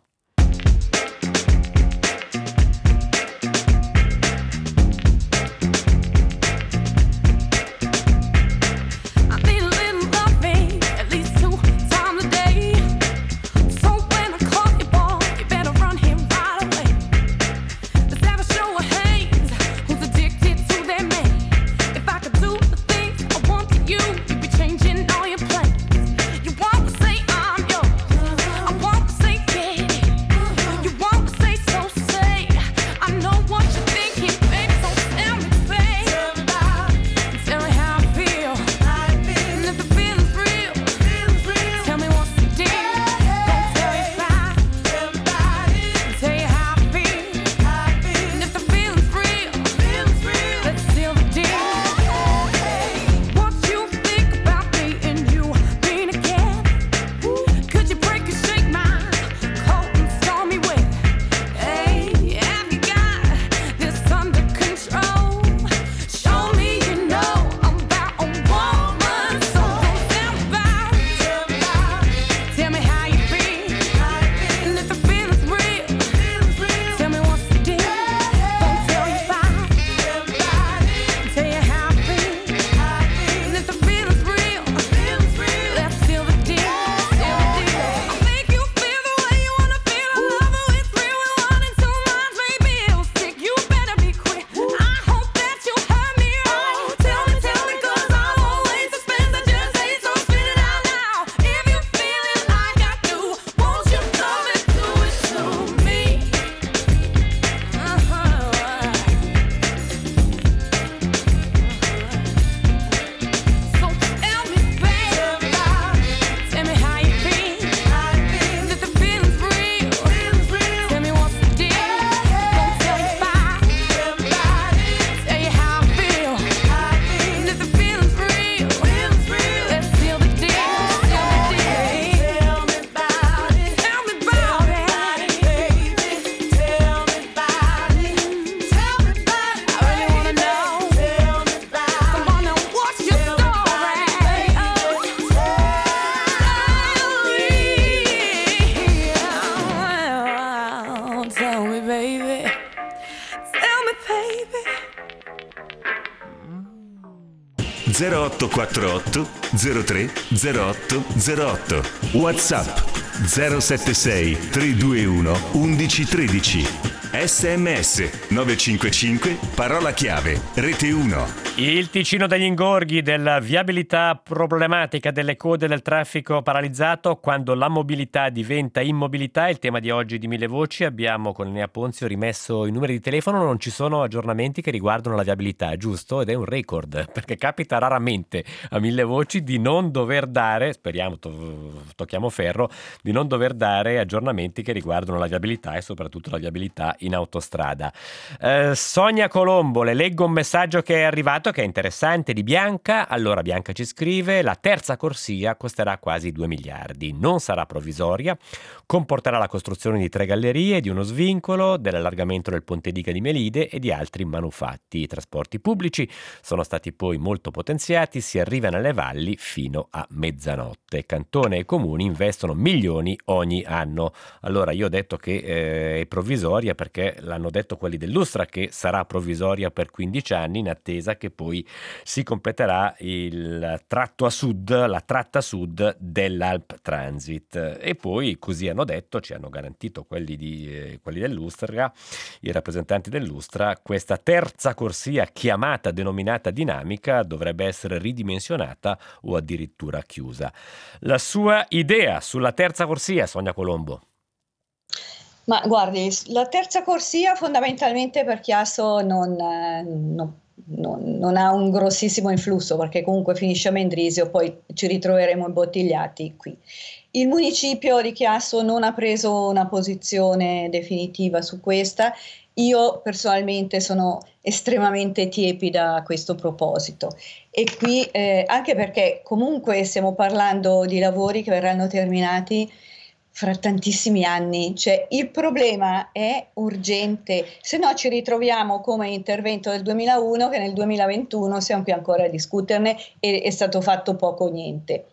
You zero otto quattro otto zero tre zero otto zero otto. WhatsApp zero sette sei tre due uno uno uno uno tre. sms nove cinque cinque parola chiave rete uno. Il Ticino degli ingorghi, della viabilità problematica, delle code del traffico paralizzato, quando la mobilità diventa immobilità. Il tema di oggi di Mille Voci. Abbiamo con Enea Ponzio rimesso i numeri di telefono, non ci sono aggiornamenti che riguardano la viabilità, giusto? Ed è un record, perché capita raramente a Mille Voci di non dover dare, speriamo to- tocchiamo ferro, di non dover dare aggiornamenti che riguardano la viabilità e soprattutto la viabilità in autostrada. Eh, Sonia Colombo, le leggo un messaggio che è arrivato, che è interessante, di Bianca. Allora Bianca ci scrive: la terza corsia costerà quasi due miliardi, non sarà provvisoria, comporterà la costruzione di tre gallerie, di uno svincolo, dell'allargamento del ponte Diga di Melide e di altri manufatti. I trasporti pubblici sono stati poi molto potenziati, si arriva nelle valli fino a mezzanotte. Cantone e comuni investono milioni ogni anno. Allora io ho detto che eh, è provvisoria perché l'hanno detto quelli dell'Ustra che sarà provvisoria per quindici anni, in attesa che poi si completerà il tratto a sud, la tratta sud dell'Alp Transit. E poi così hanno detto, ci hanno garantito quelli, di, eh, quelli dell'Ustra, i rappresentanti dell'Ustra, questa terza corsia chiamata, denominata dinamica, dovrebbe essere ridimensionata o addirittura chiusa. La sua idea sulla terza corsia, Sonia Colombo? Ma guardi, la terza corsia fondamentalmente per Chiasso non, eh, non, non, non ha un grossissimo influsso, perché comunque finisce a Mendrisio, poi ci ritroveremo imbottigliati qui. Il municipio di Chiasso non ha preso una posizione definitiva su questa. Io personalmente sono estremamente tiepida a questo proposito, e qui eh, anche perché comunque stiamo parlando di lavori che verranno terminati fra tantissimi anni, cioè il problema è urgente, se no ci ritroviamo come intervento del duemilauno, che nel duemilaventuno siamo qui ancora a discuterne e è stato fatto poco o niente.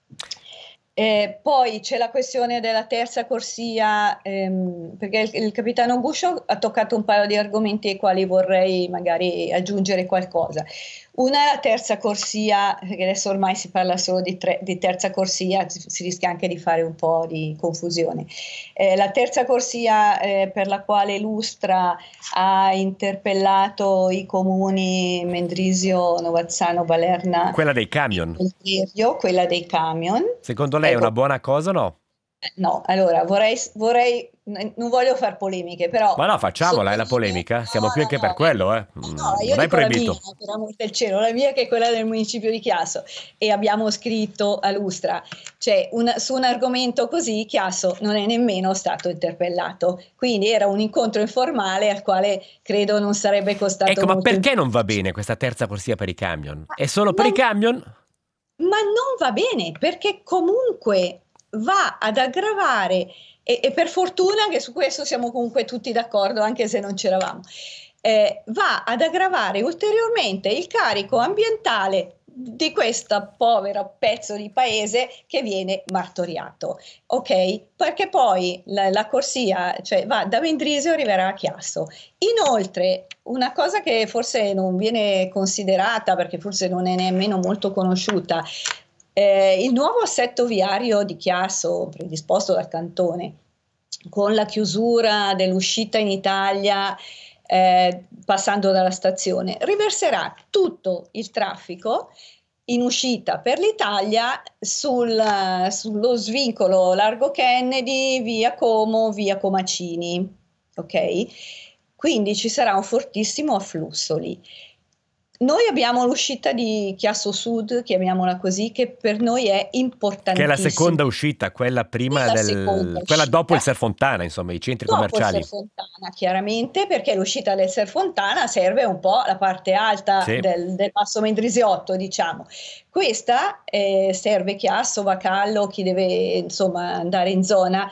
Eh, poi c'è la questione della terza corsia, ehm, perché il, il capitano Guscio ha toccato un paio di argomenti ai quali vorrei magari aggiungere qualcosa. Una è la terza corsia, perché adesso ormai si parla solo di, tre, di terza corsia, si, si rischia anche di fare un po' di confusione. Eh, la terza corsia eh, per la quale l'Ustra ha interpellato i comuni Mendrisio, Novazzano, Balerna. Quella dei camion. Quella dei camion. Secondo lei è una buona cosa o no? No, allora vorrei, vorrei, non voglio far polemiche, però... Ma no, facciamola, è la polemica, siamo no, qui anche no, per no, quello, eh. No, io non è dico proibito. La mia, per amor del cielo, la mia che è quella del municipio di Chiasso, e abbiamo scritto a Lustra, cioè una, su un argomento così Chiasso non è nemmeno stato interpellato, quindi era un incontro informale al quale credo non sarebbe costato ecco, molto. Ma perché non va bene questa terza corsia per i camion? È solo per ma, i camion? Ma non va bene, perché comunque va ad aggravare, e, e per fortuna che su questo siamo comunque tutti d'accordo, anche se non c'eravamo, eh, va ad aggravare ulteriormente il carico ambientale di questo povero pezzo di paese che viene martoriato, ok? Perché poi la, la corsia, cioè, va da Mendrisio e arriverà a Chiasso. Inoltre, una cosa che forse non viene considerata, perché forse non è nemmeno molto conosciuta, Eh, il nuovo assetto viario di Chiasso, predisposto dal Cantone, con la chiusura dell'uscita in Italia, eh, passando dalla stazione, riverserà tutto il traffico in uscita per l'Italia sul, sullo svincolo Largo Kennedy, via Como, via Comacini, ok? Quindi ci sarà un fortissimo afflusso lì. Noi abbiamo l'uscita di Chiasso Sud, chiamiamola così, che per noi è importantissima. Che è la seconda uscita, quella prima del, quella dopo il Serfontana, insomma, i centri dopo commerciali. Dopo il Serfontana, chiaramente, perché l'uscita del Serfontana serve un po' la parte alta sì. del, del Passo Mendrisiotto, diciamo. Questa eh, serve Chiasso, Vacallo, chi deve insomma andare in zona.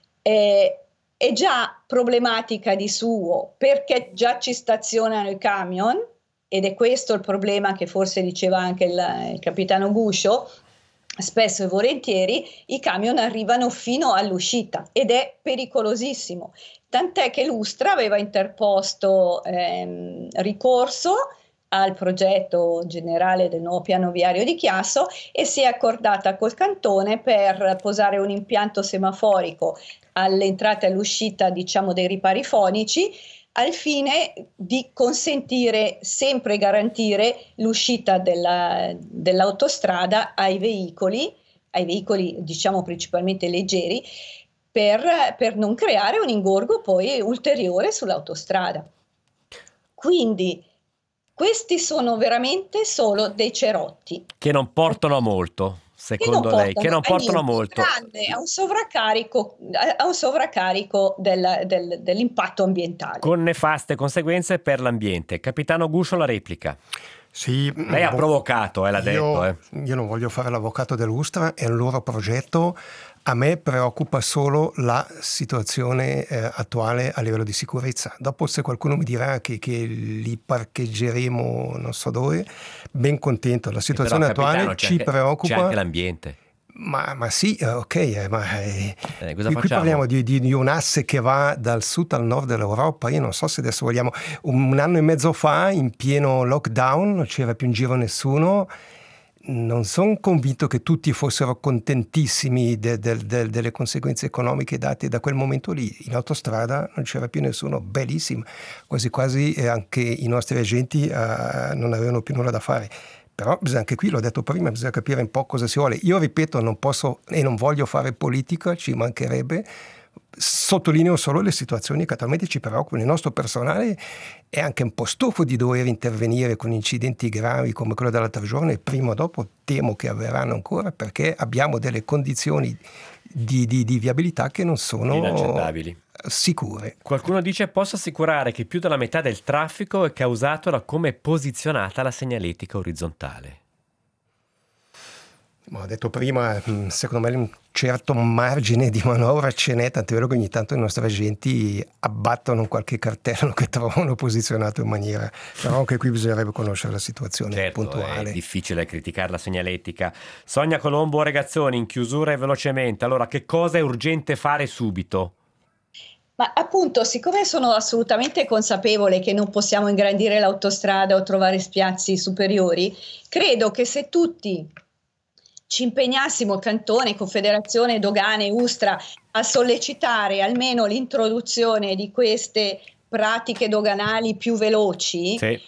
Eh, è già problematica di suo, perché già ci stazionano i camion, ed è questo il problema che forse diceva anche il, il capitano Guscio, spesso e volentieri i camion arrivano fino all'uscita ed è pericolosissimo, tant'è che l'Ustra aveva interposto ehm, ricorso al progetto generale del nuovo piano viario di Chiasso e si è accordata col Cantone per posare un impianto semaforico all'entrata e all'uscita, diciamo, dei ripari fonici, al fine di consentire sempre e garantire l'uscita della, dell'autostrada ai veicoli, ai veicoli diciamo principalmente leggeri, per, per non creare un ingorgo poi ulteriore sull'autostrada. Quindi questi sono veramente solo dei cerotti. Che non portano a molto, secondo che lei, che non portano a niente, molto. Tranne a un sovraccarico, a un sovraccarico del, del, dell'impatto ambientale. Con nefaste conseguenze per l'ambiente. Capitano Guscio, la replica. Sì, lei ha boh, provocato, eh, l'ha io, detto. Eh. Io non voglio fare l'avvocato dell'Ustra, è il loro progetto. A me preoccupa solo la situazione eh, attuale a livello di sicurezza. Dopo, se qualcuno mi dirà che, che li parcheggeremo non so dove, ben contento. La situazione però, attuale capitano, ci c'è anche, preoccupa. C'è anche l'ambiente. Ma, ma sì, ok, eh, ma eh, eh, cosa qui, qui parliamo di, di, di un asse che va dal sud al nord dell'Europa. Io non so se adesso vogliamo... Un, un anno e mezzo fa, in pieno lockdown, non c'era più in giro nessuno. Non sono convinto che tutti fossero contentissimi de, de, de, delle conseguenze economiche date da quel momento lì. In autostrada non c'era più nessuno, bellissimo, quasi quasi eh, anche i nostri agenti eh, non avevano più nulla da fare. Però bisogna, anche qui, l'ho detto prima, bisogna capire un po' cosa si vuole. Io ripeto, non posso e non voglio fare politica, ci mancherebbe. Sottolineo solo le situazioni che attualmente ci preoccupano. Il nostro personale è anche un po' stufo di dover intervenire con incidenti gravi come quello dell'altro giorno, e prima o dopo temo che avverranno ancora, perché abbiamo delle condizioni di, di, di viabilità che non sono inaccettabili, sicure. Qualcuno dice: posso assicurare che più della metà del traffico è causato da come è posizionata la segnaletica orizzontale. Ho detto prima, secondo me un certo margine di manovra ce n'è, tant'è vero che ogni tanto i nostri agenti abbattono qualche cartello che trovano posizionato in maniera... Però anche qui bisognerebbe conoscere la situazione certo, puntuale. È difficile criticare la segnaletica. Sonia Colombo Regazzoni, in chiusura e velocemente, allora che cosa è urgente fare subito? Ma appunto, siccome sono assolutamente consapevole che non possiamo ingrandire l'autostrada o trovare spiazzi superiori, credo che se tutti ci impegnassimo, Cantone, Confederazione, Dogane, Ustra, a sollecitare almeno l'introduzione di queste pratiche doganali più veloci, sì.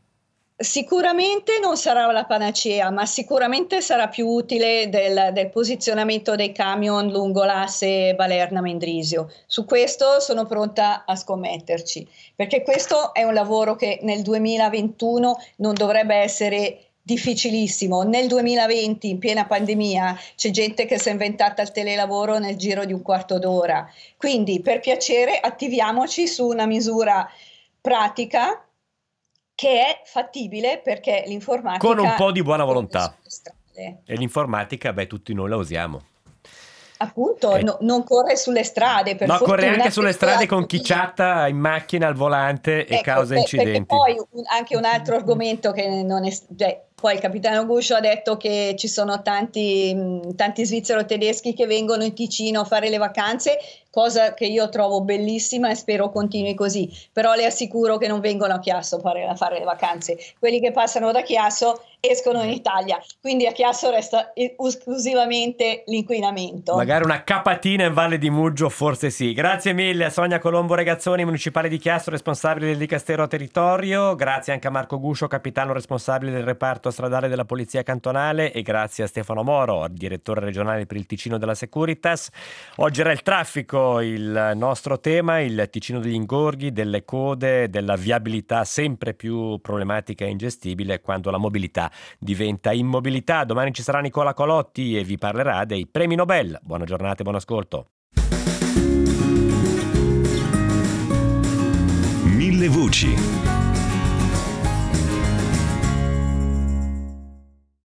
Sicuramente non sarà la panacea, ma sicuramente sarà più utile del, del posizionamento dei camion lungo l'asse Balerna-Mendrisio. Su questo sono pronta a scommetterci, perché questo è un lavoro che nel duemilaventuno non dovrebbe essere difficilissimo. Nel duemilaventi, in piena pandemia, c'è gente che si è inventata il telelavoro nel giro di un quarto d'ora. Quindi, per piacere, attiviamoci su una misura pratica che è fattibile, perché l'informatica... Con un po' di buona volontà. E l'informatica, beh, tutti noi la usiamo. Appunto, eh. no, non corre sulle strade, per no, fortuna. Corre anche sulle strade con chi chatta in macchina al volante e ecco, causa beh, incidenti. Poi un, anche un altro argomento che non è... Cioè, poi il capitano Guscio ha detto che ci sono tanti, tanti svizzero tedeschi che vengono in Ticino a fare le vacanze, cosa che io trovo bellissima e spero continui così, però le assicuro che non vengono a Chiasso a fare, a fare le vacanze. Quelli che passano da Chiasso escono in Italia, quindi a Chiasso resta esclusivamente l'inquinamento. Magari una capatina in Valle di Muggio, forse sì. Grazie mille a Sonia Colombo Regazzoni, municipale di Chiasso, responsabile del Dicastero Territorio. Grazie anche a Marco Guscio, capitano responsabile del reparto stradale della Polizia Cantonale, e grazie a Stefano Moro, direttore regionale per il Ticino della Securitas. Oggi era il traffico il nostro tema, il Ticino degli ingorghi, delle code, della viabilità sempre più problematica e ingestibile quando la mobilità diventa immobilità. Domani ci sarà Nicola Colotti e vi parlerà dei premi Nobel. Buona giornata e buon ascolto. Mille voci.